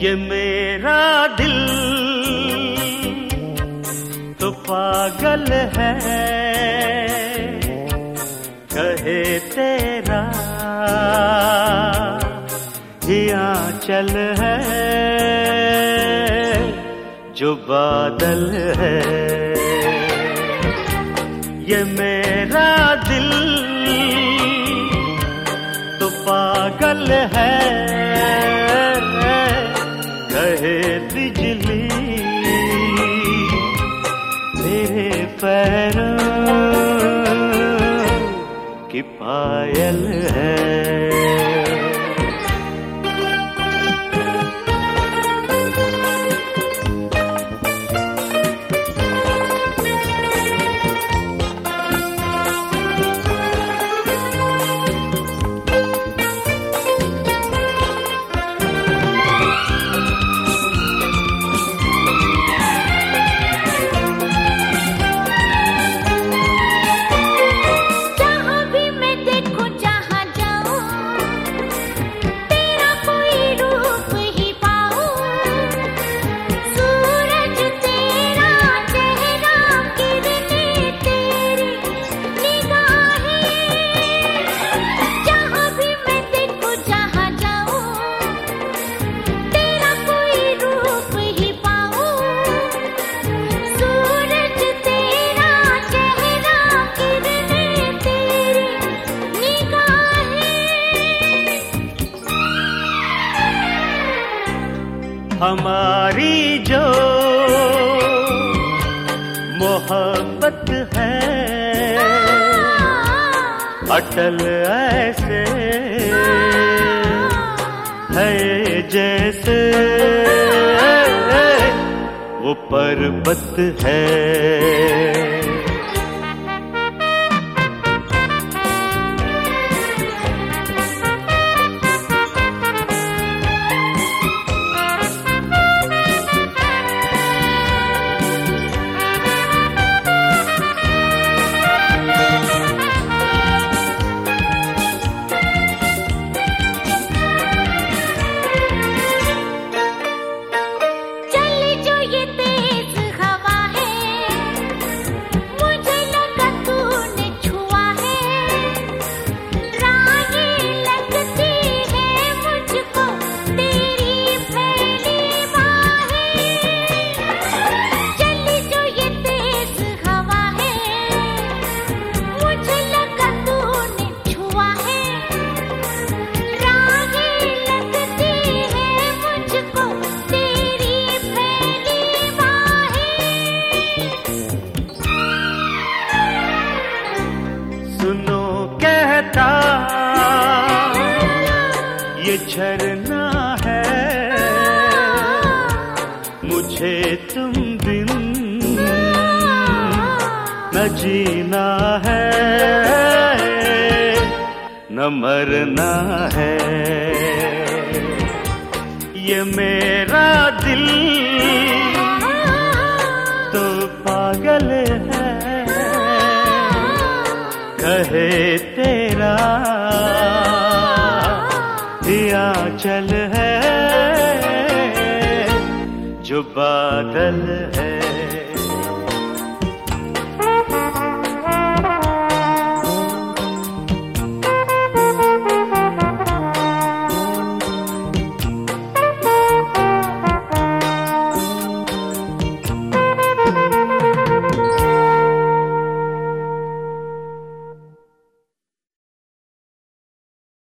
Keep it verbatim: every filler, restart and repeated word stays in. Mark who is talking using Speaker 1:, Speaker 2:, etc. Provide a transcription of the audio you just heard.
Speaker 1: ये मेरा दिल तो पागल है, कहे तेरा ही आंचल है जो बादल है। ये मेरा दिल तो पागल है, कहे बिजली तेरे पैरों की पायल है। हमारी जो मोहब्बत है अटल ऐसे है जैसे वो पर्वत है। सुनो कहता ये झरना है, मुझे तुम बिन न जीना है न मरना है। ये मेरा दिल तो पागल है, कहे तेरा ही आंचल है जो बादल है।